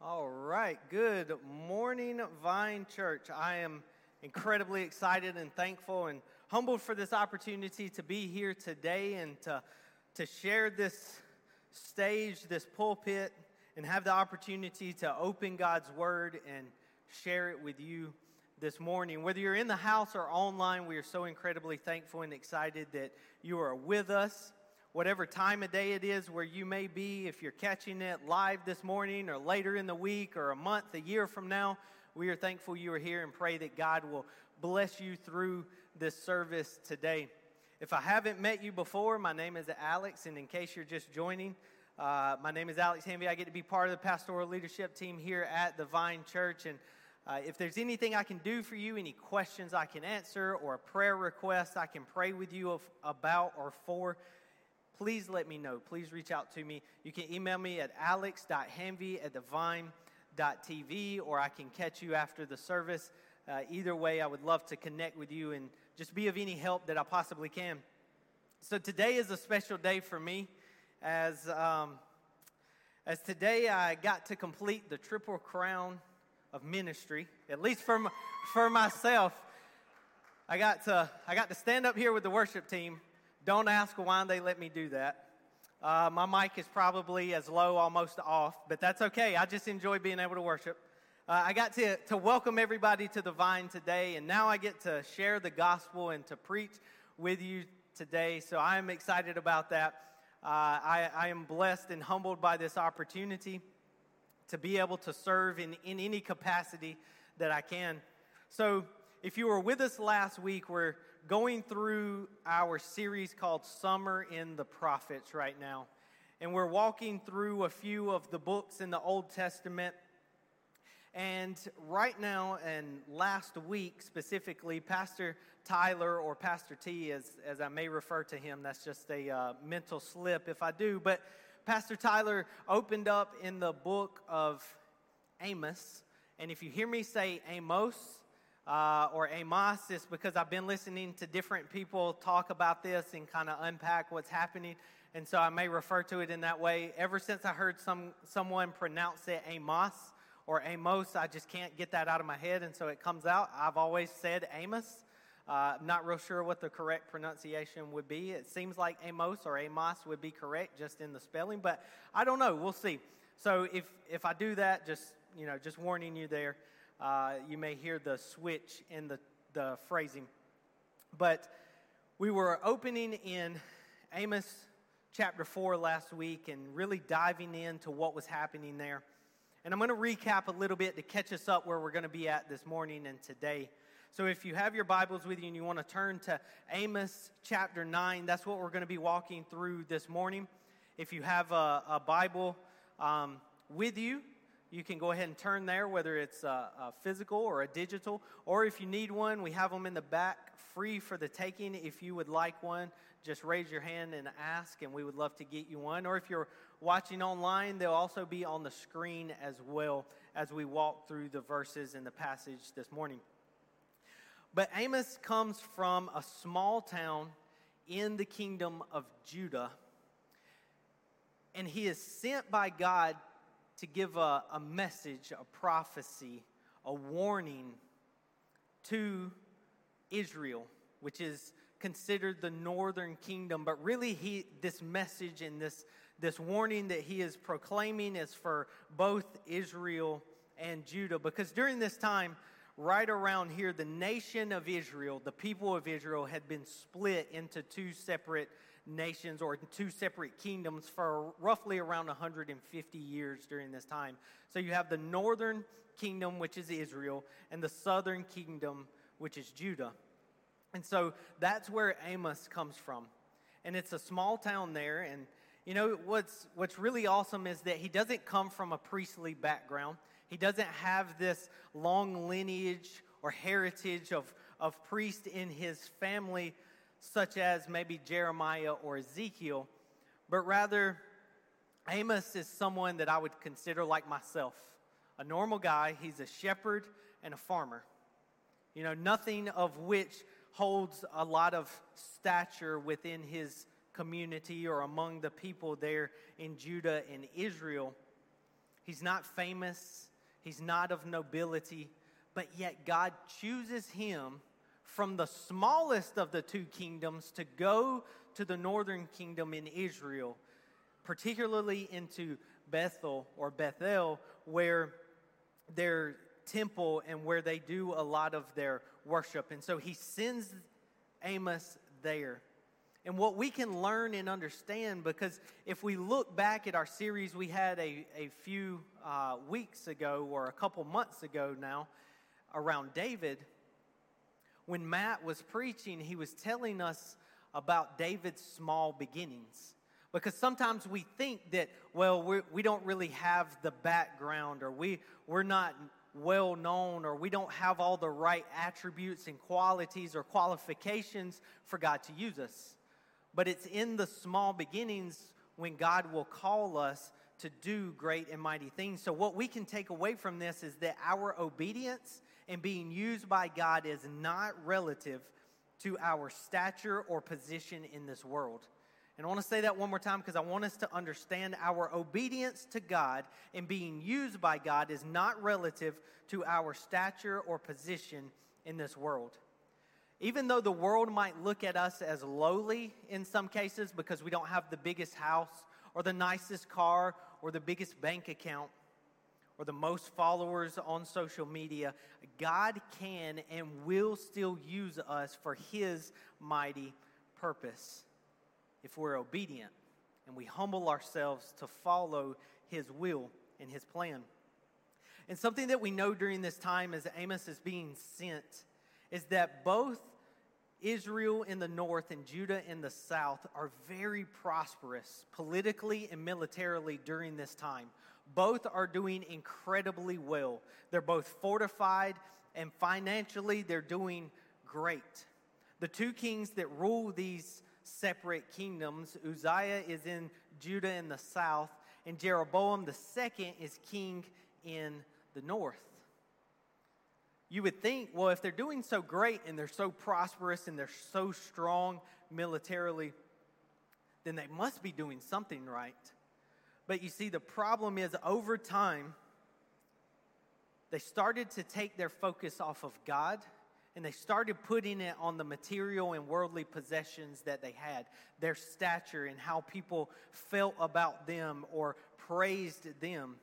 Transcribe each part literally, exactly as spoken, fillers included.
All right. Good morning, Vine Church. I am incredibly excited and thankful and humbled for this opportunity to be here today and to, to share this stage, this pulpit, and have the opportunity to open God's Word and share it with you this morning. Whether you're in the house or online, we are so incredibly thankful and excited that you are with us. Whatever time of day it is where you may be, if you're catching it live this morning or later in the week or a month, a year from now, we are thankful you are here and pray that God will bless you through this service today. If I haven't met you before, my name is Alex, and in case you're just joining, uh, my name is Alex Hanvey. I get to be part of the pastoral leadership team here at the Vine Church, and uh, if there's anything I can do for you, any questions I can answer, or a prayer request I can pray with you of, about or for, please let me know. Please reach out to me. You can email me at alex dot hanvey at divine dot t v, or I can catch you after the service. Uh, either way, I would love to connect with you and just be of any help that I possibly can. So today is a special day for me, as um, as today I got to complete the triple crown of ministry, at least for m- for myself. I got to I got to stand up here with the worship team. Don't ask why they let me do that. Uh, my mic is probably as low, almost off, but that's okay. I just enjoy being able to worship. Uh, I got to, to welcome everybody to the Vine today, and now I get to share the gospel and to preach with you today, so I am excited about that. Uh, I, I am blessed and humbled by this opportunity to be able to serve in, in any capacity that I can. So if you were with us last week, we're going through our series called Summer in the Prophets right now. And we're walking through a few of the books in the Old Testament. And right now, and last week specifically, Pastor Tyler, or Pastor T, as, as I may refer to him, that's just a uh, mental slip if I do, but Pastor Tyler opened up in the book of Amos. And if you hear me say Amos, Uh, or Amos, is because I've been listening to different people talk about this and kind of unpack what's happening, and so I may refer to it in that way. Ever since I heard some someone pronounce it Amos or Amos, I just can't get that out of my head, and so it comes out. I've always said Amos. Uh, I'm not real sure what the correct pronunciation would be. It seems like Amos or Amos would be correct just in the spelling, but I don't know. We'll see. So if if I do that, just you know, just warning you there. Uh, you may hear the switch in the, the phrasing. But we were opening in Amos chapter four last week and really diving into what was happening there. And I'm going to recap a little bit to catch us up where we're going to be at this morning and today. So if you have your Bibles with you and you want to turn to Amos chapter nine, that's what we're going to be walking through this morning. If you have a, a Bible um, with you, you can go ahead and turn there, whether it's a, a physical or a digital. Or if you need one, we have them in the back free for the taking. If you would like one, just raise your hand and ask, and we would love to get you one. Or if you're watching online, they'll also be on the screen as well as we walk through the verses in the passage this morning. But Amos comes from a small town in the kingdom of Judah, and he is sent by God to give a, a message, a prophecy, a warning to Israel, which is considered the northern kingdom. But really, he this message and this, this warning that he is proclaiming is for both Israel and Judah. Because during this time, right around here, the nation of Israel, the people of Israel, had been split into two separate nations or two separate kingdoms for roughly around one hundred fifty years during this time. So you have the northern kingdom, which is Israel, and the southern kingdom, which is Judah. And so that's where Amos comes from. And it's a small town there. And you know, what's what's really awesome is that he doesn't come from a priestly background. He doesn't have this long lineage or heritage of, of priest in his family, such as maybe Jeremiah or Ezekiel, but rather Amos is someone that I would consider like myself, a normal guy. He's a shepherd and a farmer. You know, nothing of which holds a lot of stature within his community or among the people there in Judah and Israel. He's not famous. He's not of nobility. But yet God chooses him from the smallest of the two kingdoms to go to the northern kingdom in Israel, particularly into Bethel or Bethel, where their temple and where they do a lot of their worship. And so he sends Amos there. And what we can learn and understand, because if we look back at our series we had a, a few uh, weeks ago or a couple months ago now around David, when Matt was preaching, he was telling us about David's small beginnings. Because sometimes we think that, well, we're, we don't really have the background, or we, we're not well known, or we don't have all the right attributes and qualities or qualifications for God to use us. But it's in the small beginnings when God will call us to do great and mighty things. So what we can take away from this is that our obedience and being used by God is not relative to our stature or position in this world. And I want to say that one more time because I want us to understand our obedience to God and being used by God is not relative to our stature or position in this world. Even though the world might look at us as lowly in some cases because we don't have the biggest house or the nicest car or the biggest bank account or the most followers on social media, God can and will still use us for His mighty purpose if we're obedient and we humble ourselves to follow His will and His plan. And something that we know during this time as Amos is being sent is that both Israel in the north and Judah in the south are very prosperous politically and militarily during this time. Both are doing incredibly well. They're both fortified, and financially they're doing great. The two kings that rule these separate kingdoms, Uzziah is in Judah in the south, and Jeroboam the second is king in the north. You would think, well, if they're doing so great and they're so prosperous and they're so strong militarily, then they must be doing something right. But you see, the problem is over time, they started to take their focus off of God and they started putting it on the material and worldly possessions that they had, their stature and how people felt about them or praised them.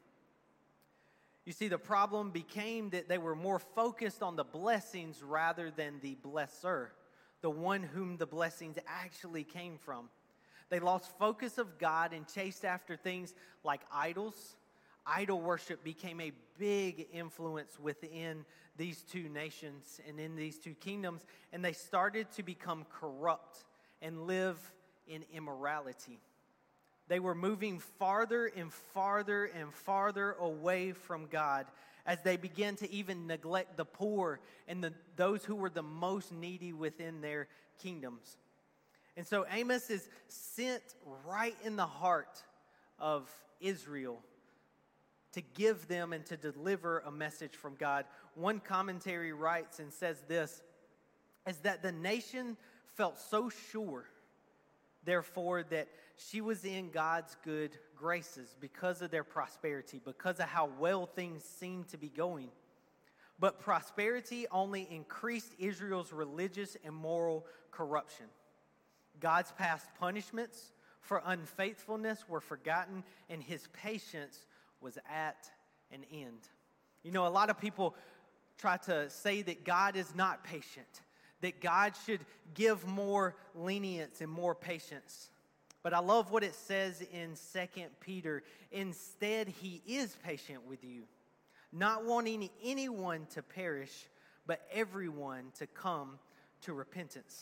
You see, the problem became that they were more focused on the blessings rather than the blesser, the one whom the blessings actually came from. They lost focus of God and chased after things like idols. Idol worship became a big influence within these two nations and in these two kingdoms, and they started to become corrupt and live in immorality. They were moving farther and farther and farther away from God as they began to even neglect the poor and the, those who were the most needy within their kingdoms. And so Amos is sent right in the heart of Israel to give them and to deliver a message from God. One commentary writes and says this, is that the nation felt so sure, therefore, that she was in God's good graces because of their prosperity, because of how well things seemed to be going. But prosperity only increased Israel's religious and moral corruption. God's past punishments for unfaithfulness were forgotten, and His patience was at an end. You know, a lot of people try to say that God is not patient, that God should give more lenience and more patience. But I love what it says in Second Peter. Instead, He is patient with you, not wanting anyone to perish, but everyone to come to repentance.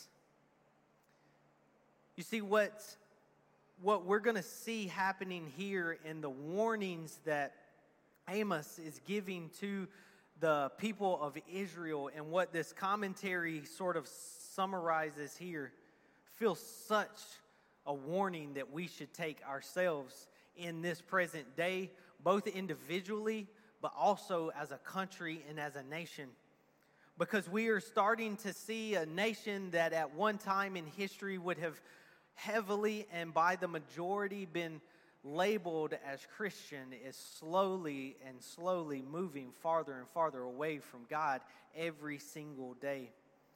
You see, what, what we're going to see happening here in the warnings that Amos is giving to the people of Israel, and what this commentary sort of summarizes here, feels such a warning that we should take ourselves in this present day, both individually, but also as a country and as a nation. Because we are starting to see a nation that at one time in history would have heavily and by the majority been labeled as Christian is slowly and slowly moving farther and farther away from God every single day.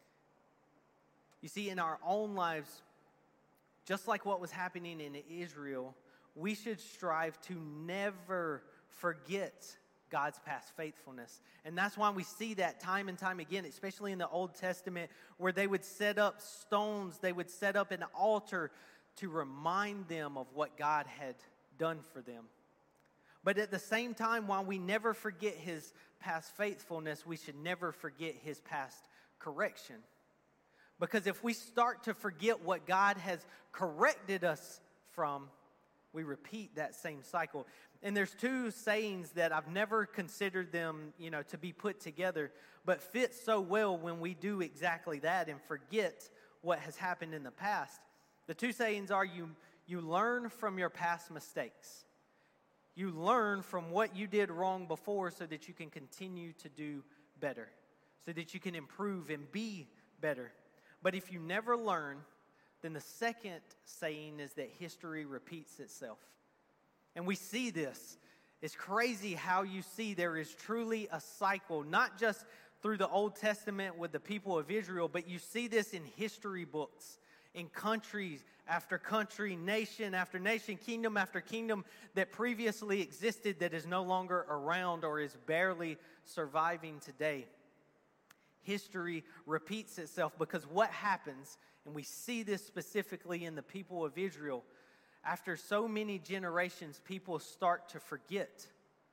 You see, in our own lives, just like what was happening in Israel, we should strive to never forget God's past faithfulness. And that's why we see that time and time again, especially in the Old Testament, where they would set up stones, they would set up an altar to remind them of what God had done for them. But at the same time, while we never forget his past faithfulness, we should never forget his past correction. Because if we start to forget what God has corrected us from, we repeat that same cycle. And there's two sayings that I've never considered them, you know, to be put together, but fit so well when we do exactly that and forget what has happened in the past. The two sayings are you, you learn from your past mistakes. You learn from what you did wrong before so that you can continue to do better, so that you can improve and be better. But if you never learn, then the second saying is that history repeats itself. And we see this. It's crazy how you see there is truly a cycle, not just through the Old Testament with the people of Israel, but you see this in history books, in countries after country, nation after nation, kingdom after kingdom that previously existed that is no longer around or is barely surviving today. History repeats itself because what happens, and we see this specifically in the people of Israel, after so many generations, people start to forget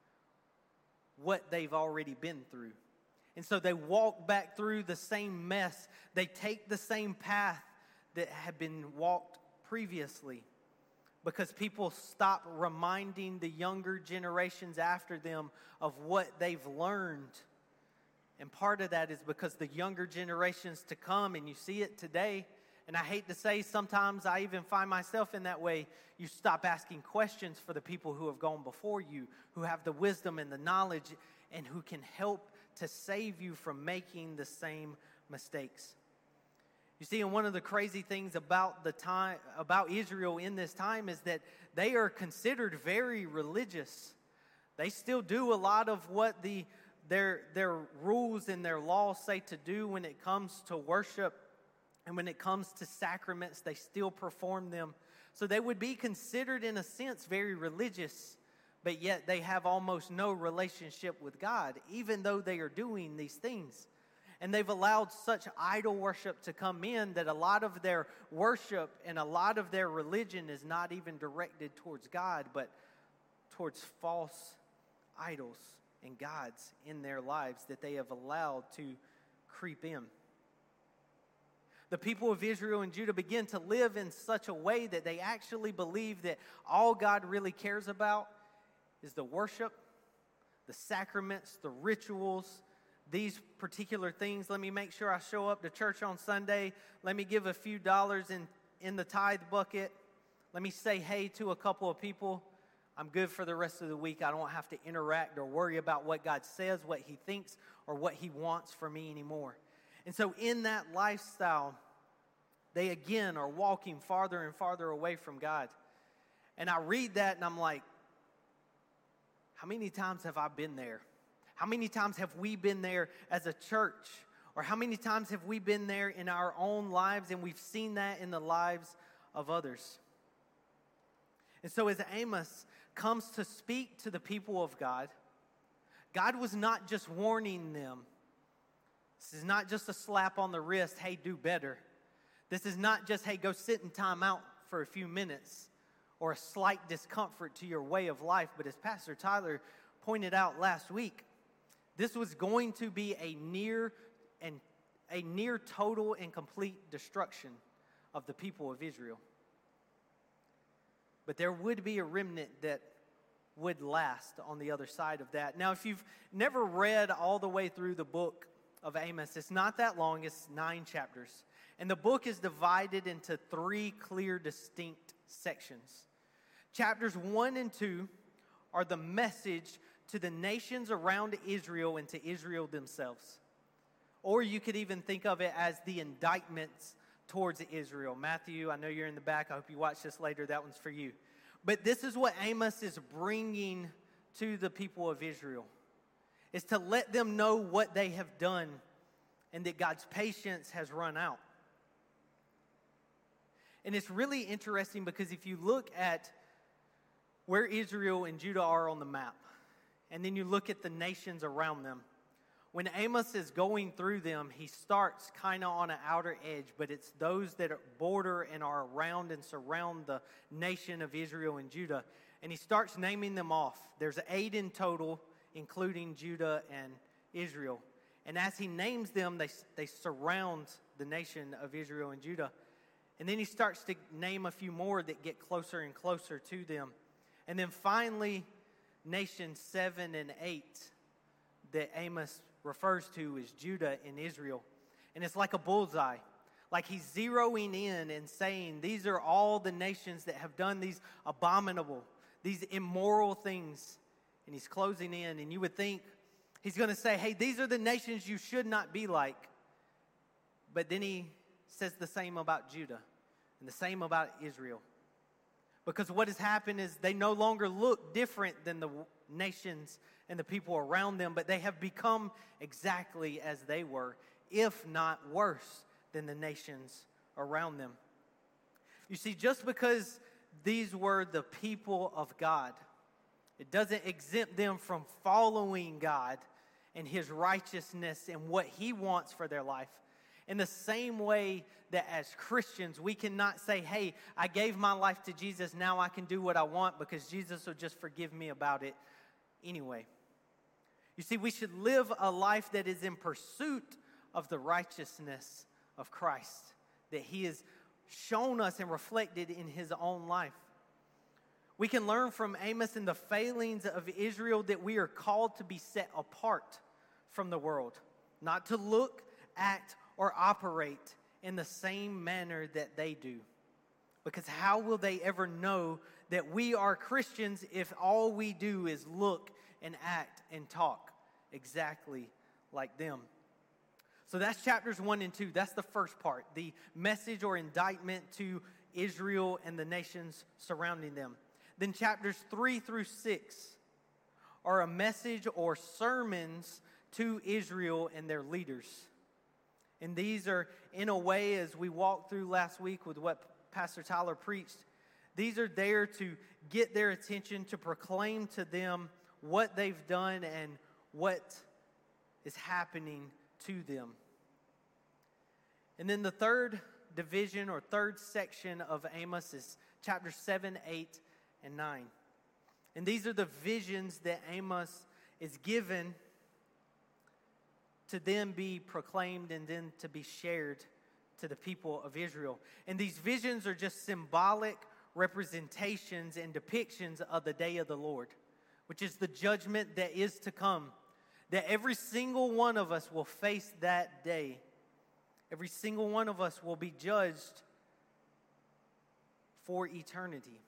what they've already been through. And so they walk back through the same mess. They take the same path that had been walked previously because people stop reminding the younger generations after them of what they've learned. And part of that is because the younger generations to come, and you see it today, and I hate to say sometimes I even find myself in that way, you stop asking questions for the people who have gone before you, who have the wisdom and the knowledge, and who can help to save you from making the same mistakes. You see, and one of the crazy things about the time, about Israel in this time is that they are considered very religious. They still do a lot of what the Their, their rules and their laws say to do when it comes to worship and when it comes to sacraments. They still perform them. So they would be considered, in a sense, very religious, but yet they have almost no relationship with God, even though they are doing these things. And they've allowed such idol worship to come in that a lot of their worship and a lot of their religion is not even directed towards God, but towards false idols and gods in their lives that they have allowed to creep in. The people of Israel and Judah begin to live in such a way that they actually believe that all God really cares about is the worship, the sacraments, the rituals, these particular things. Let me make sure I show up to church on Sunday. Let me give a few dollars in, in the tithe bucket. Let me say hey to a couple of people. I'm good for the rest of the week. I don't have to interact or worry about what God says, what he thinks, or what he wants for me anymore. And so in that lifestyle, they again are walking farther and farther away from God. And I read that and I'm like, how many times have I been there? How many times have we been there as a church? Or how many times have we been there in our own lives and we've seen that in the lives of others? And so as Amos comes to speak to the people of God, God was not just warning them. This is not just a slap on the wrist, hey, do better. This is not just, hey, go sit in time out for a few minutes or a slight discomfort to your way of life. But as Pastor Tyler pointed out last week, this was going to be a near and a near total and complete destruction of the people of Israel. But there would be a remnant that would last on the other side of that. Now, if you've never read all the way through the book of Amos, it's not that long, it's nine chapters. And the book is divided into three clear, distinct sections. Chapters one and two are the message to the nations around Israel and to Israel themselves. Or you could even think of it as the indictments towards Israel. Matthew, I know you're in the back. I hope you watch this later. That one's for you. But this is what Amos is bringing to the people of Israel, is to let them know what they have done and that God's patience has run out. And it's really interesting because if you look at where Israel and Judah are on the map, and then you look at the nations around them, when Amos is going through them, he starts kind of on an outer edge, but it's those that border and are around and surround the nation of Israel and Judah. And he starts naming them off. There's eight in total, including Judah and Israel. And as he names them, they, they surround the nation of Israel and Judah. And then he starts to name a few more that get closer and closer to them. And then finally, nations seven and eight that Amos refers to as Judah and Israel. And it's like a bullseye. Like he's zeroing in and saying, these are all the nations that have done these abominable, these immoral things. And he's closing in. And you would think he's going to say, hey, these are the nations you should not be like. But then he says the same about Judah and the same about Israel. Because what has happened is they no longer look different than the nations and the people around them, but they have become exactly as they were, if not worse than the nations around them. You see, just because these were the people of God, it doesn't exempt them from following God and His righteousness and what He wants for their life. In the same way that as Christians, we cannot say, hey, I gave my life to Jesus, now I can do what I want because Jesus will just forgive me about it anyway. You see, we should live a life that is in pursuit of the righteousness of Christ, that He has shown us and reflected in His own life. We can learn from Amos and the failings of Israel that we are called to be set apart from the world, not to look, act, or operate in the same manner that they do. Because how will they ever know that we are Christians if all we do is look and act and talk exactly like them? So that's chapters one and two. That's the first part, the message or indictment to Israel and the nations surrounding them. Then chapters three through six are a message or sermons to Israel and their leaders. And these are, in a way, as we walked through last week with what Pastor Tyler preached, these are there to get their attention, to proclaim to them what they've done and what is happening to them. And then the third division or third section of Amos is chapters seven, eight, and nine. And these are the visions that Amos is given to then be proclaimed and then to be shared to the people of Israel. And these visions are just symbolic representations and depictions of the day of the Lord, which is the judgment that is to come, that every single one of us will face that day. Every single one of us will be judged for eternity.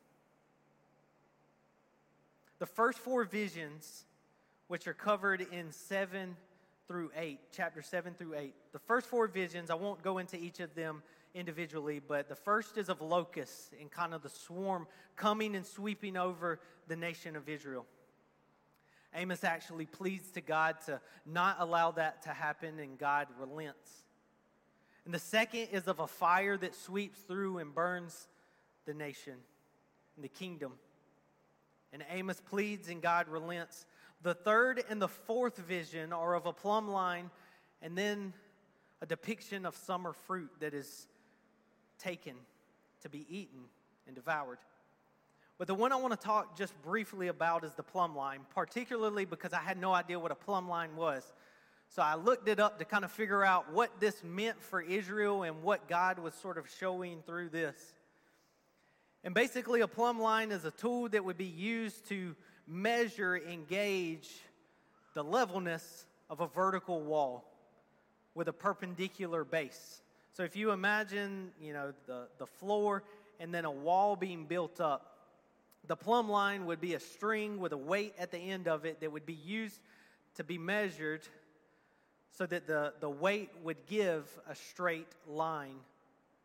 The first four visions, which are covered in seven through eight, chapter seven through eight. The first four visions, I won't go into each of them individually, but the first is of locusts and kind of the swarm coming and sweeping over the nation of Israel. Amos actually pleads to God to not allow that to happen, and God relents. And the second is of a fire that sweeps through and burns the nation and the kingdom. And Amos pleads and God relents. The third and the fourth vision are of a plumb line and then a depiction of summer fruit that is taken to be eaten and devoured. But the one I want to talk just briefly about is the plumb line, particularly because I had no idea what a plumb line was. So I looked it up to kind of figure out what this meant for Israel and what God was sort of showing through this. And basically, a plumb line is a tool that would be used to measure and gauge the levelness of a vertical wall with a perpendicular base. So if you imagine, you know, the, the floor and then a wall being built up, the plumb line would be a string with a weight at the end of it that would be used to be measured so that the, the weight would give a straight line.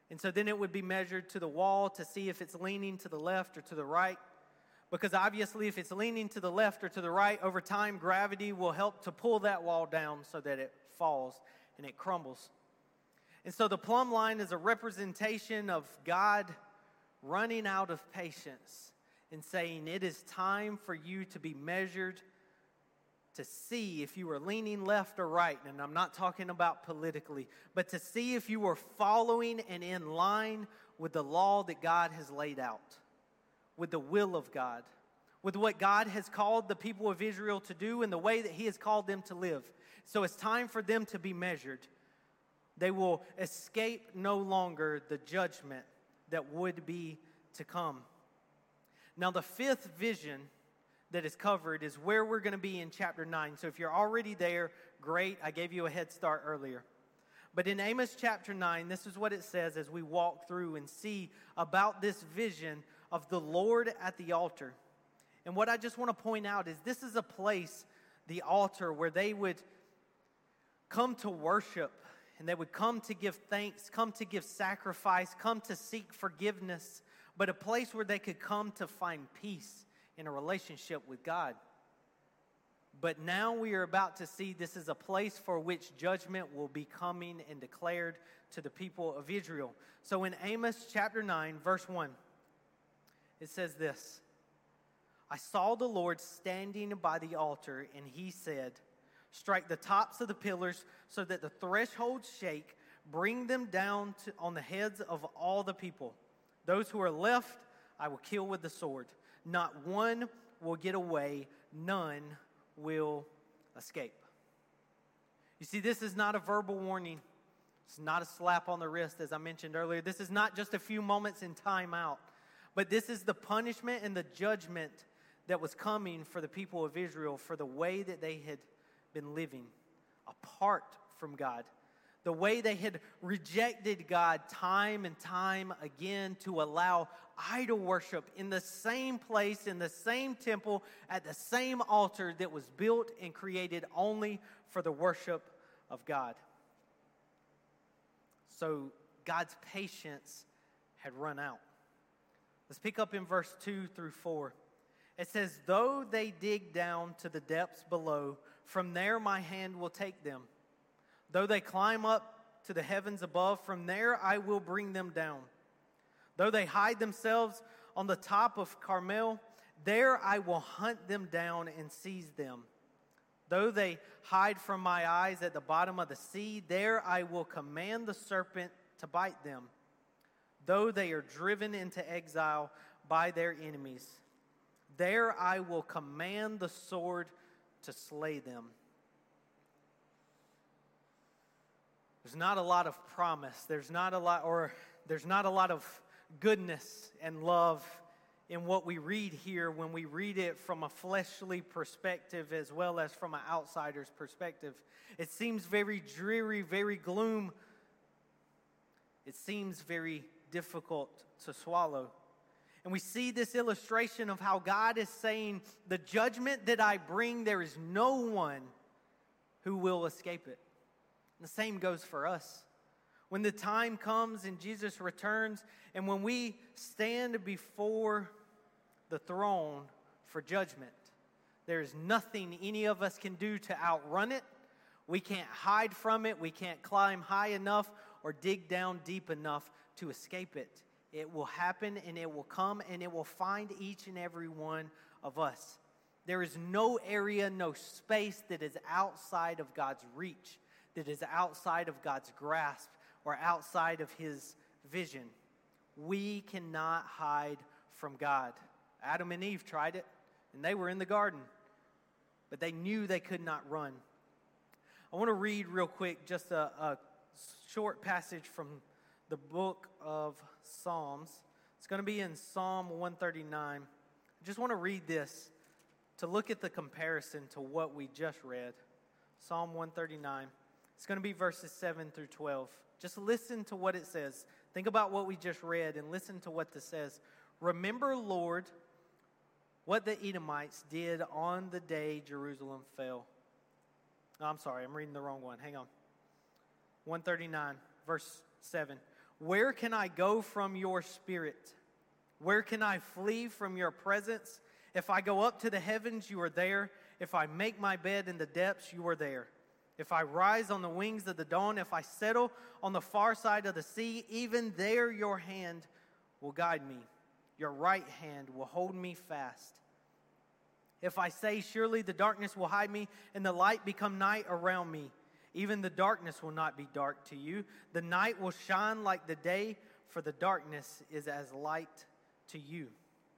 And so then it would be measured to the wall to see if it's leaning to the left or to the right. Because obviously if it's leaning to the left or to the right, over time gravity will help to pull that wall down so that it falls and it crumbles. And so the plumb line is a representation of God running out of patience and saying it is time for you to be measured to see if you are leaning left or right. And I'm not talking about politically, but to see if you are following and in line with the law that God has laid out, with the will of God, with what God has called the people of Israel to do and the way that He has called them to live. So it's time for them to be measured. They will escape no longer the judgment that would be to come. Now, the fifth vision that is covered is where we're going to be in chapter nine. So if you're already there, great. I gave you a head start earlier. But in Amos chapter nine, this is what it says as we walk through and see about this vision of the Lord at the altar. And what I just want to point out is this is a place, the altar, where they would come to worship and they would come to give thanks, come to give sacrifice, come to seek forgiveness, but a place where they could come to find peace in a relationship with God. But now we are about to see this is a place for which judgment will be coming and declared to the people of Israel. So in Amos chapter nine, verse one, it says this: I saw the Lord standing by the altar, and He said, strike the tops of the pillars so that the thresholds shake. Bring them down to, on the heads of all the people. Those who are left, I will kill with the sword. Not one will get away. None will escape. You see, this is not a verbal warning. It's not a slap on the wrist, as I mentioned earlier. This is not just a few moments in time out. But this is the punishment and the judgment that was coming for the people of Israel for the way that they had been living apart from God. The way they had rejected God time and time again to allow idol worship in the same place, in the same temple, at the same altar that was built and created only for the worship of God. So God's patience had run out. Let's pick up in verse two through four. It says, though they dig down to the depths below, from there my hand will take them. Though they climb up to the heavens above, from there I will bring them down. Though they hide themselves on the top of Carmel, there I will hunt them down and seize them. Though they hide from my eyes at the bottom of the sea, there I will command the serpent to bite them. Though they are driven into exile by their enemies, there I will command the sword to slay them. There's not a lot of promise. There's not a lot, or there's not a lot of goodness and love in what we read here when we read it from a fleshly perspective as well as from an outsider's perspective. It seems very dreary, very gloom. It seems very difficult to swallow. And we see this illustration of how God is saying, the judgment that I bring, there is no one who will escape it. And the same goes for us. When the time comes and Jesus returns, and when we stand before the throne for judgment, there is nothing any of us can do to outrun it. We can't hide from it. We can't climb high enough or dig down deep enough to escape it. It will happen, and it will come, and it will find each and every one of us. There is no area, no space that is outside of God's reach, that is outside of God's grasp, or outside of His vision. We cannot hide from God. Adam and Eve tried it, and they were in the garden, but they knew they could not run. I want to read real quick just a, a short passage from the book of Psalms. It's going to be in Psalm one thirty-nine. I just want to read this to look at the comparison to what we just read. Psalm one thirty-nine. It's going to be verses seven through twelve. Just listen to what it says. Think about what we just read and listen to what this says. Remember, Lord, what the Edomites did on the day Jerusalem fell. Oh, I'm sorry, I'm reading the wrong one. Hang on. one thirty-nine, verse seven. Where can I go from your spirit? Where can I flee from your presence? If I go up to the heavens, you are there. If I make my bed in the depths, you are there. If I rise on the wings of the dawn, if I settle on the far side of the sea, even there your hand will guide me. Your right hand will hold me fast. If I say, surely the darkness will hide me, and the light become night around me, even the darkness will not be dark to you. The night will shine like the day, for the darkness is as light to you.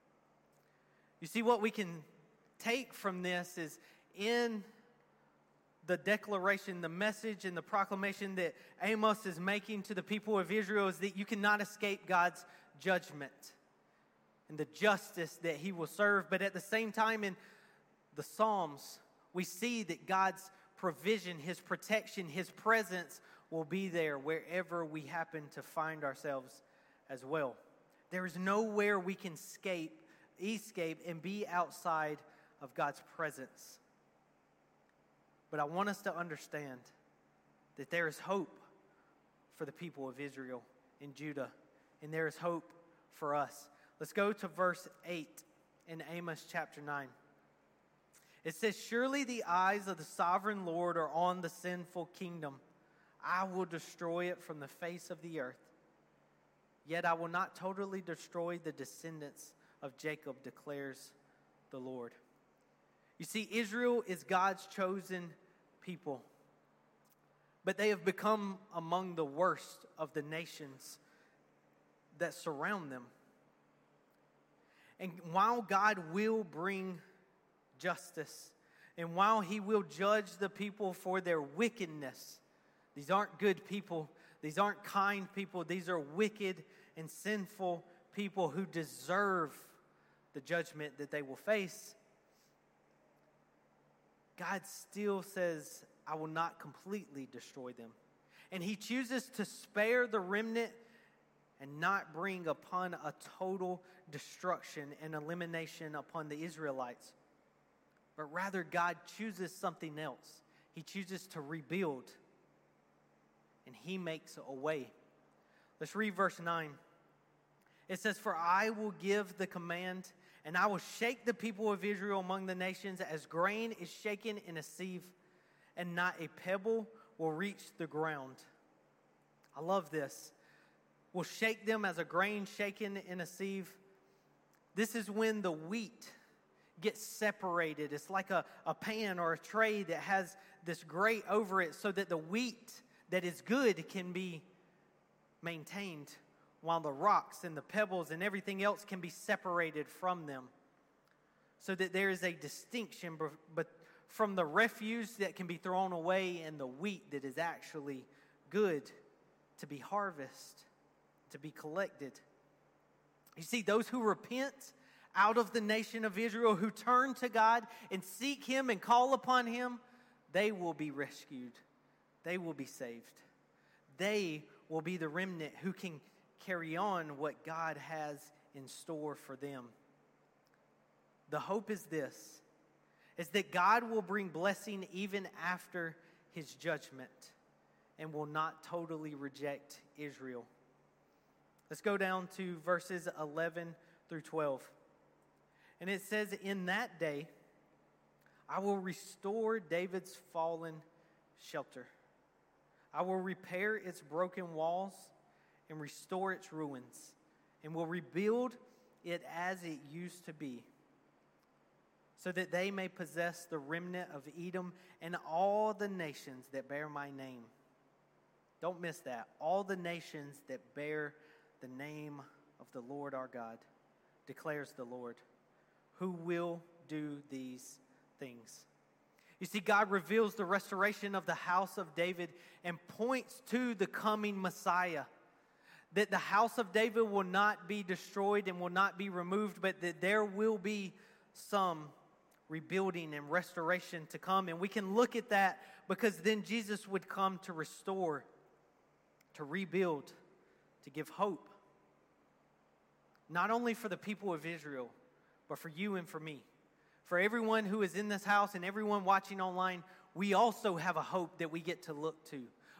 You see, what we can take from this is in the declaration, the message, and the proclamation that Amos is making to the people of Israel is that you cannot escape God's judgment and the justice that he will serve. But at the same time, in the Psalms, we see that God's provision, his protection, his presence will be there wherever we happen to find ourselves as well. There is nowhere we can escape, escape and be outside of God's presence. But I want us to understand that there is hope for the people of Israel and Judah, and there is hope for us. Let's go to verse eight in Amos chapter nine. It says, surely the eyes of the sovereign Lord are on the sinful kingdom. I will destroy it from the face of the earth. Yet I will not totally destroy the descendants of Jacob, declares the Lord. You see, Israel is God's chosen people, but they have become among the worst of the nations that surround them. And while God will bring justice, and while he will judge the people for their wickedness, these aren't good people, these aren't kind people, these are wicked and sinful people who deserve the judgment that they will face. God still says, I will not completely destroy them. And he chooses to spare the remnant and not bring upon a total destruction and elimination upon the Israelites. But rather, God chooses something else. He chooses to rebuild. And he makes a way. Let's read verse nine. It says, for I will give the command, and I will shake the people of Israel among the nations as grain is shaken in a sieve, and not a pebble will reach the ground. I love this. We'll shake them as a grain shaken in a sieve. This is when the wheat gets separated. It's like a, a pan or a tray that has this grate over it so that the wheat that is good can be maintained, while the rocks and the pebbles and everything else can be separated from them, so that there is a distinction but from the refuse that can be thrown away and the wheat that is actually good to be harvested, to be collected. You see, those who repent out of the nation of Israel, who turn to God and seek him and call upon him, they will be rescued. They will be saved. They will be the remnant who can carry on what God has in store for them. The hope is this, is that God will bring blessing even after his judgment and will not totally reject Israel. Let's go down to verses eleven through twelve. And it says, in that day, I will restore David's fallen shelter. I will repair its broken walls and restore its ruins, and will rebuild it as it used to be, so that they may possess the remnant of Edom and all the nations that bear my name. Don't miss that. All the nations that bear the name of the Lord our God, declares the Lord, who will do these things. You see, God reveals the restoration of the house of David and points to the coming Messiah. That the house of David will not be destroyed and will not be removed, but that there will be some rebuilding and restoration to come. And we can look at that because then Jesus would come to restore, to rebuild, to give hope. Not only for the people of Israel, but for you and for me. For everyone who is in this house and everyone watching online, we also have a hope that we get to look to.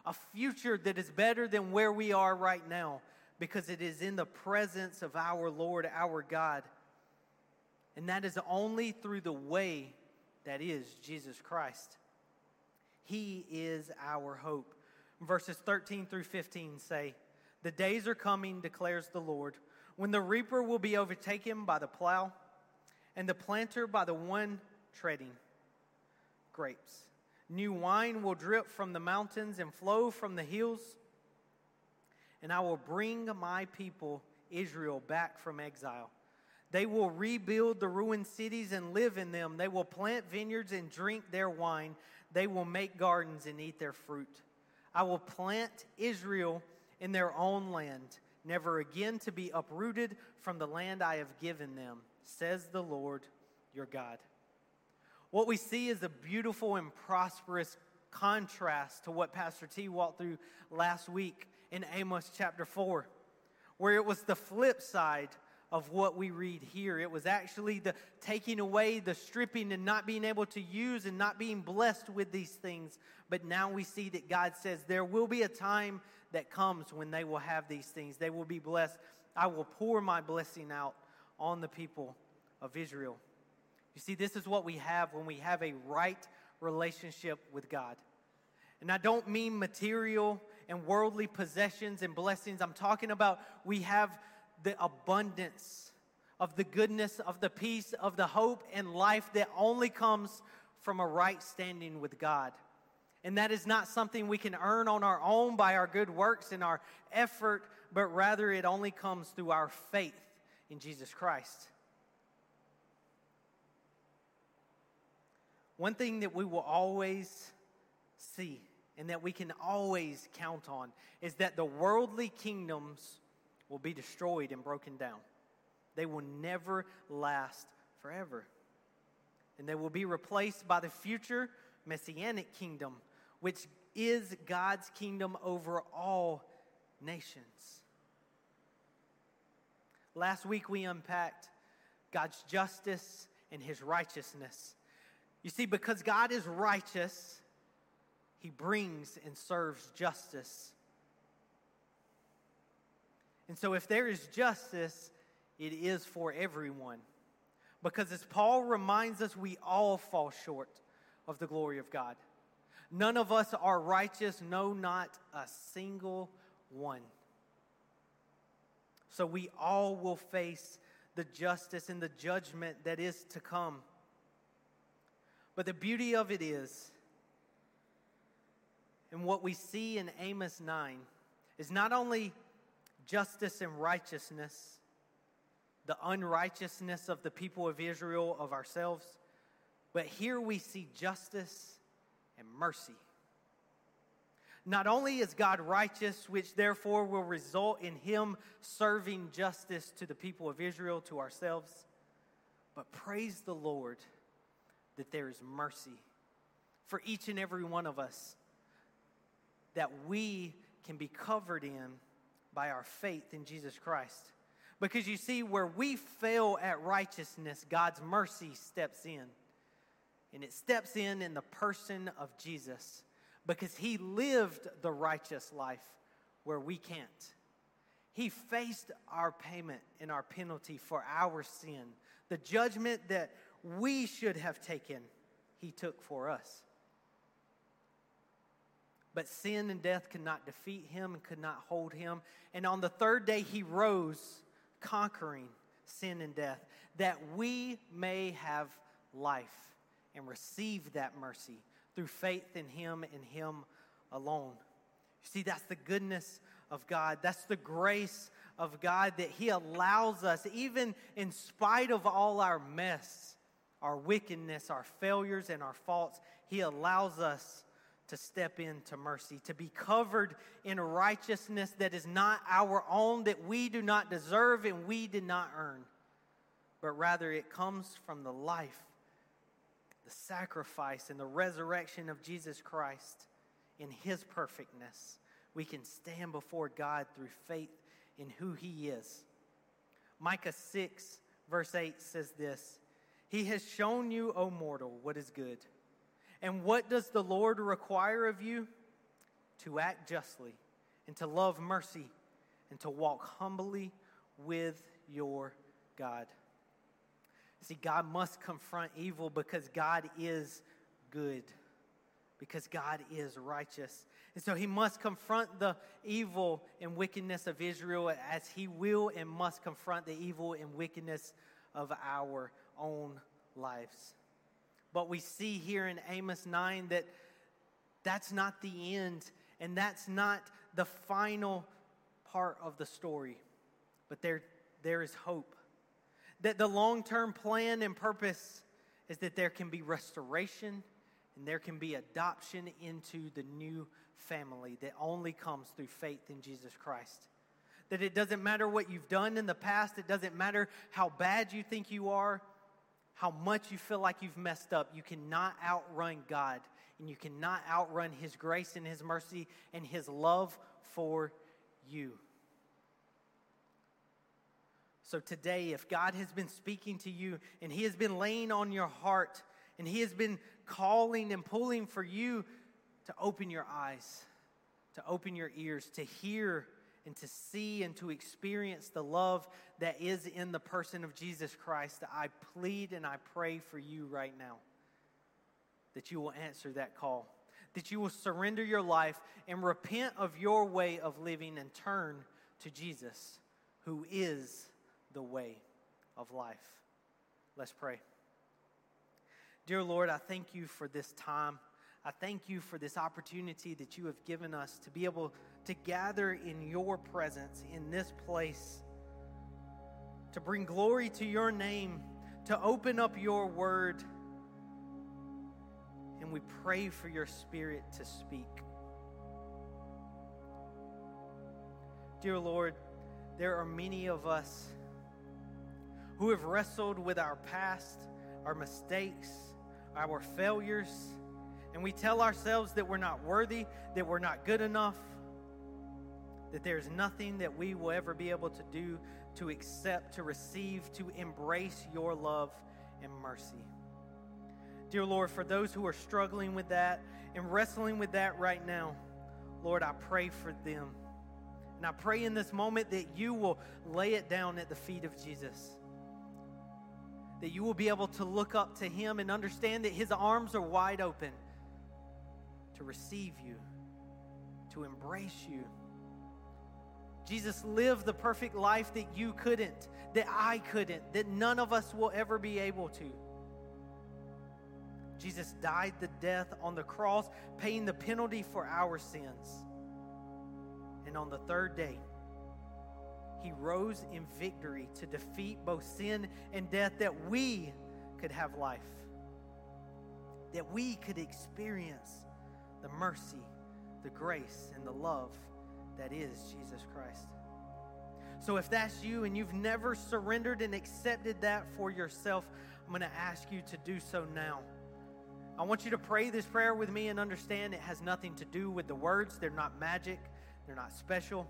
a future that is better than where we are right now, because it is in the presence of our Lord, our God. And that is only through the way that is Jesus Christ. He is our hope. Verses thirteen through fifteen say, "The days are coming, declares the Lord, when the reaper will be overtaken by the plow, and the planter by the one treading grapes. New wine will drip from the mountains and flow from the hills. And I will bring my people Israel back from exile. They will rebuild the ruined cities and live in them. They will plant vineyards and drink their wine. They will make gardens and eat their fruit. I will plant Israel in their own land, never again to be uprooted from the land I have given them, says the Lord your God." What we see is a beautiful and prosperous contrast to what Pastor T walked through last week in Amos chapter four, where it was the flip side of what we read here. It was actually the taking away, the stripping, and not being able to use and not being blessed with these things. But now we see that God says there will be a time that comes when they will have these things. They will be blessed. I will pour my blessing out on the people of Israel. You see, this is what we have when we have a right relationship with God. And I don't mean material and worldly possessions and blessings. I'm talking about we have the abundance of the goodness, of the peace, of the hope and life that only comes from a right standing with God. And that is not something we can earn on our own by our good works and our effort, but rather it only comes through our faith in Jesus Christ. One thing that we will always see and that we can always count on is that the worldly kingdoms will be destroyed and broken down. They will never last forever. And they will be replaced by the future Messianic kingdom, which is God's kingdom over all nations. Last week we unpacked God's justice and his righteousness. You see, because God is righteous, he brings and serves justice. And so if there is justice, it is for everyone. Because as Paul reminds us, we all fall short of the glory of God. None of us are righteous, no, not a single one. So we all will face the justice and the judgment that is to come. But the beauty of it is, and what we see in Amos nine, is not only justice and righteousness, the unrighteousness of the people of Israel, of ourselves, but here we see justice and mercy. Not only is God righteous, which therefore will result in him serving justice to the people of Israel, to ourselves, but praise the Lord that there is mercy for each and every one of us, that we can be covered in by our faith in Jesus Christ. Because you see, where we fail at righteousness, God's mercy steps in. And it steps in in the person of Jesus, because he lived the righteous life where we can't. He faced our payment and our penalty for our sin. The judgment that we should have taken, he took for us. But sin and death could not defeat him and could not hold him. And on the third day he rose, conquering sin and death, that we may have life and receive that mercy through faith in him and him alone. You see, that's the goodness of God. That's the grace of God, that he allows us, even in spite of all our mess, our wickedness, our failures, and our faults, he allows us to step into mercy, to be covered in a righteousness that is not our own, that we do not deserve and we did not earn, but rather it comes from the life, the sacrifice, and the resurrection of Jesus Christ. In his perfectness, we can stand before God through faith in who he is. Micah six verse eight says this: "He has shown you, O mortal, what is good. And what does the Lord require of you? to act justly, and to love mercy, and to walk humbly with your God. See, God must confront evil because God is good, because God is righteous. And so he must confront the evil and wickedness of Israel as he will and must confront the evil and wickedness of our own lives. But we see here in Amos nine that that's not the end, and that's not the final part of the story. But there, there is hope. That the long-term plan and purpose is that there can be restoration and there can be adoption into the new family that only comes through faith in Jesus Christ. That it doesn't matter what you've done in the past. It doesn't matter how bad you think you are, how much you feel like you've messed up. You cannot outrun God, and you cannot outrun his grace and his mercy and his love for you. So today, if God has been speaking to you and he has been laying on your heart and he has been calling and pulling for you to open your eyes, to open your ears, to hear and to see and to experience the love that is in the person of Jesus Christ, I plead and I pray for you right now that you will answer that call, that you will surrender your life and repent of your way of living and turn to Jesus, who is the way of life. Let's pray. Dear Lord, I thank you for this time. I thank you for this opportunity that you have given us to be able to gather in your presence in this place, to bring glory to your name, to open up your word. And we pray for your Spirit to speak. Dear Lord, there are many of us who have wrestled with our past, our mistakes, our failures, and we tell ourselves that we're not worthy, that we're not good enough, that there's nothing that we will ever be able to do to accept, to receive, to embrace your love and mercy. Dear Lord, for those who are struggling with that and wrestling with that right now, Lord, I pray for them. And I pray in this moment that you will lay it down at the feet of Jesus. That you will be able to look up to him and understand that his arms are wide open to receive you, to embrace you. Jesus lived the perfect life that you couldn't, that I couldn't, that none of us will ever be able to. Jesus died the death on the cross, paying the penalty for our sins. And on the third day, he rose in victory to defeat both sin and death, that we could have life, that we could experience the mercy, the grace, and the love that is Jesus Christ. So if that's you and you've never surrendered and accepted that for yourself, I'm going to ask you to do so now. I want you to pray this prayer with me and understand it has nothing to do with the words. They're not magic. They're not special.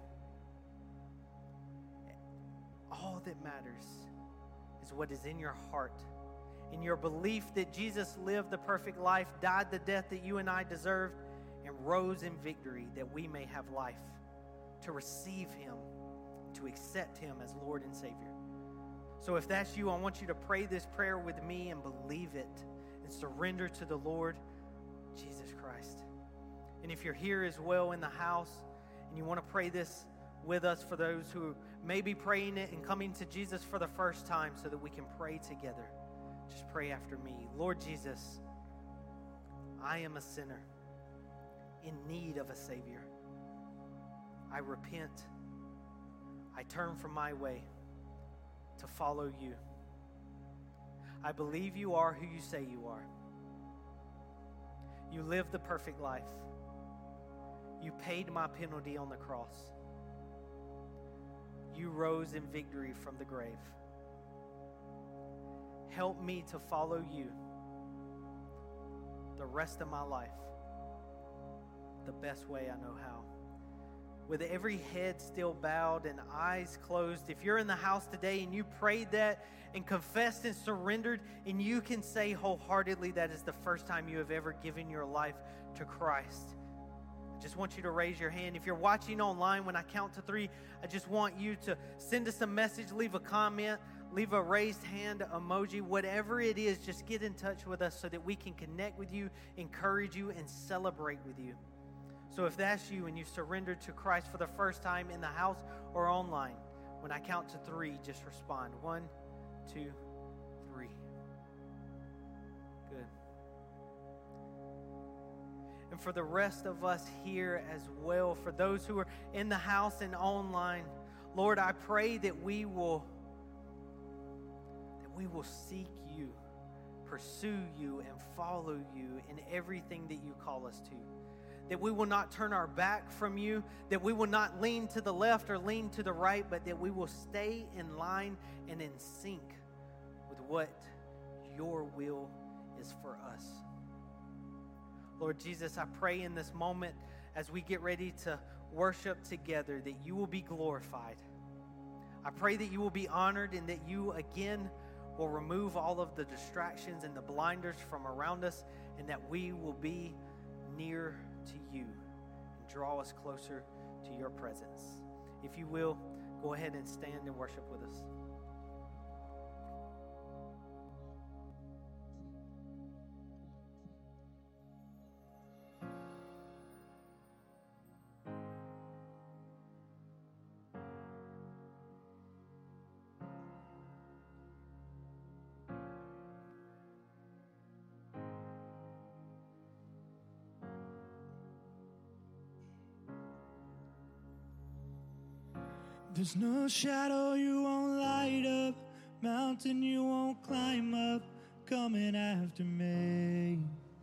All that matters is what is in your heart, in your belief that Jesus lived the perfect life, died the death that you and I deserved, and rose in victory that we may have life, to receive him, to accept him as Lord and Savior. So if that's you, I want you to pray this prayer with me and believe it and surrender to the Lord Jesus Christ. And if you're here as well in the house and you want to pray this with us, for those who may be praying it and coming to Jesus for the first time so that we can pray together, just pray after me. Lord Jesus, I am a sinner in need of a Savior. I repent. I turn from my way to follow you. I believe you are who you say you are. You lived the perfect life. You paid my penalty on the cross. You rose in victory from the grave. Help me to follow you the rest of my life the best way I know how. With every head still bowed and eyes closed, if you're in the house today and you prayed that and confessed and surrendered, and you can say wholeheartedly that is the first time you have ever given your life to Christ, I just want you to raise your hand. If you're watching online, when I count to three, I just want you to send us a message, leave a comment, leave a raised hand emoji, whatever it is, just get in touch with us so that we can connect with you, encourage you, and celebrate with you. So if that's you and you surrendered to Christ for the first time in the house or online, when I count to three, just respond. One, two, three. Good. And for the rest of us here as well, for those who are in the house and online, Lord, I pray that we will that we will seek you, pursue you, and follow you in everything that you call us to. That we will not turn our back from you, that we will not lean to the left or lean to the right, but that we will stay in line and in sync with what your will is for us. Lord Jesus, I pray in this moment as we get ready to worship together that you will be glorified. I pray that you will be honored and that you again will remove all of the distractions and the blinders from around us, and that we will be near to you and draw us closer to your presence. If you will, go ahead and stand and worship with us. There's no shadow you won't light up, mountain you won't climb up, coming after me.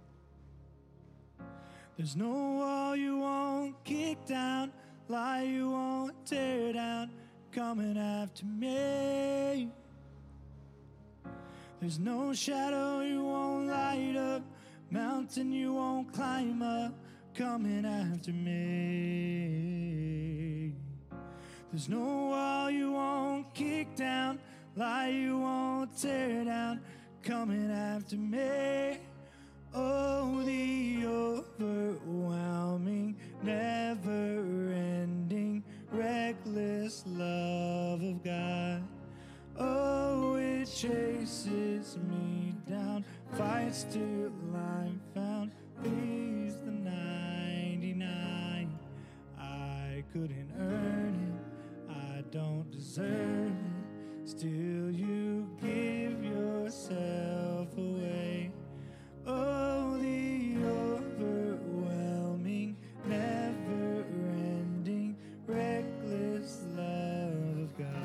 There's no wall you won't kick down, lie you won't tear down, coming after me. There's no shadow you won't light up, mountain you won't climb up, coming after me. There's no wall you won't kick down, lie you won't tear down, coming after me. Oh, the overwhelming, never-ending, reckless love of God. Oh, it chases me down, fights till I'm found, leaves the ninety-nine. I couldn't earn it, I don't deserve it, still you give yourself away. Oh, the overwhelming, never-ending, reckless love of God.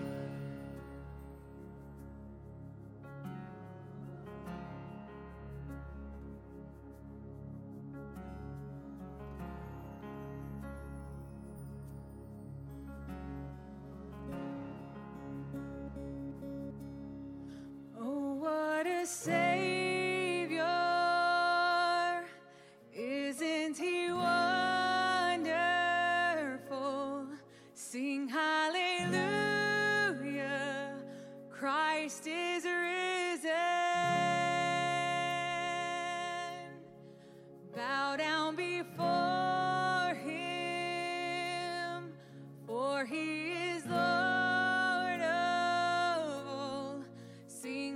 Oh, what a Savior, isn't He wonderful? Sing hallelujah, Christ is risen. Bow down before Him, for He is Lord of all. Sing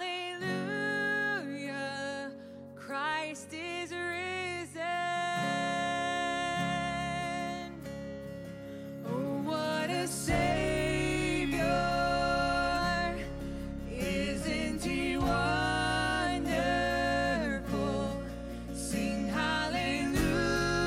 hallelujah, Christ is risen. Oh, what a Savior, isn't He wonderful? Sing hallelujah,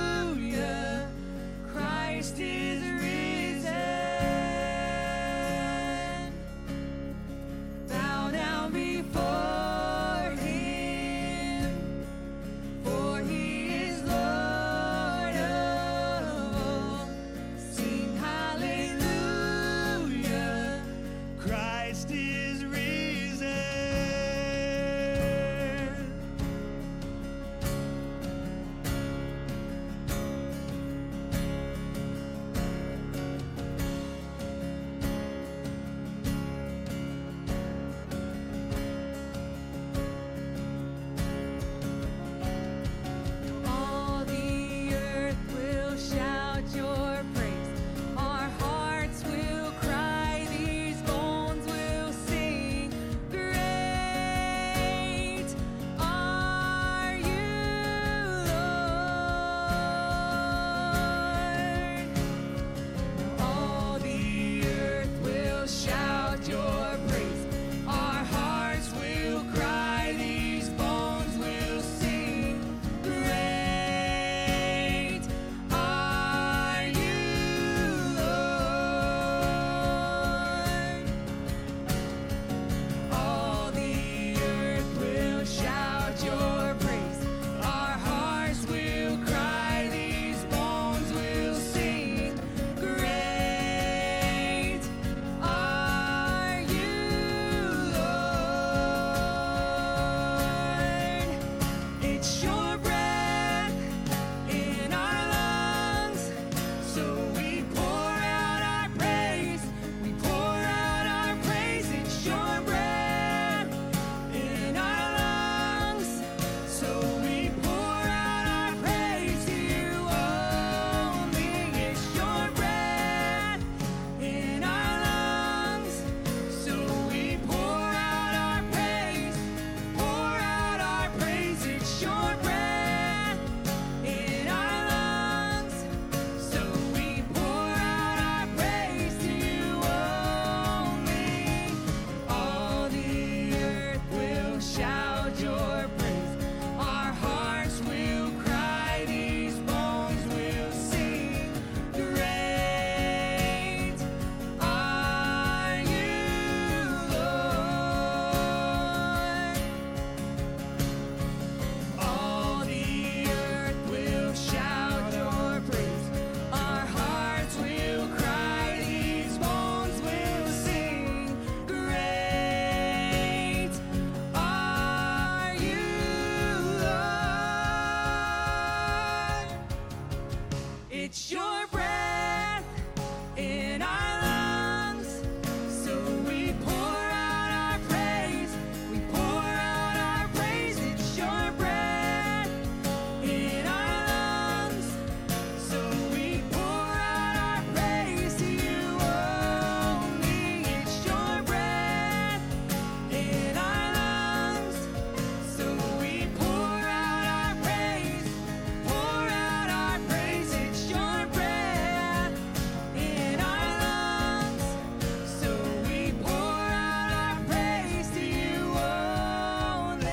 It's your breath in our lungs. So we pour out our praise. We pour out our praise. It's your breath in our lungs. So we pour out our praise to you only. It's your breath in our lungs. So we pour out our praise. Pour out our praise. It's your breath in our lungs. So we pour out our praise to you only.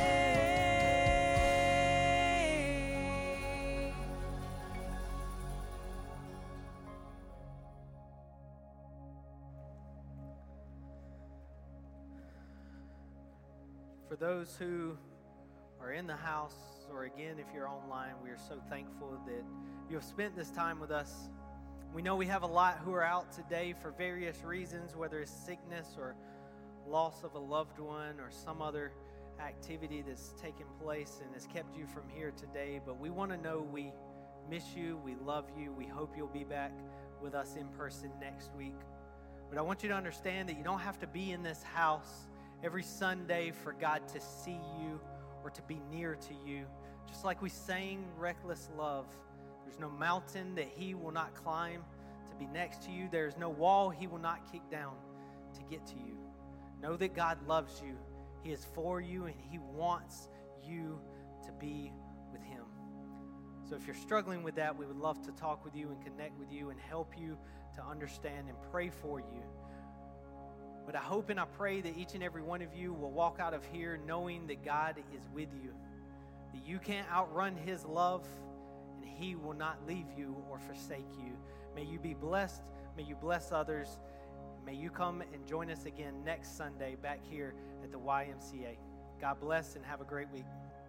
For those who are in the house, or again, if you're online, we are so thankful that you have spent this time with us. We know we have a lot who are out today for various reasons, whether it's sickness or loss of a loved one or some other activity that's taken place and has kept you from here today. But we want to know we miss you, we love you, we hope you'll be back with us in person next week. But I want you to understand that you don't have to be in this house every Sunday for God to see you or to be near to you. Just like we sang Reckless Love, there's no mountain that He will not climb to be next to you. There's no wall He will not kick down to get to you. Know that God loves you. He is for you, and He wants you to be with Him. So if you're struggling with that, we would love to talk with you and connect with you and help you to understand and pray for you. But I hope and I pray that each and every one of you will walk out of here knowing that God is with you, that you can't outrun His love, and He will not leave you or forsake you. May you be blessed. May you bless others. May you come and join us again next Sunday back here at the Y M C A. God bless and have a great week.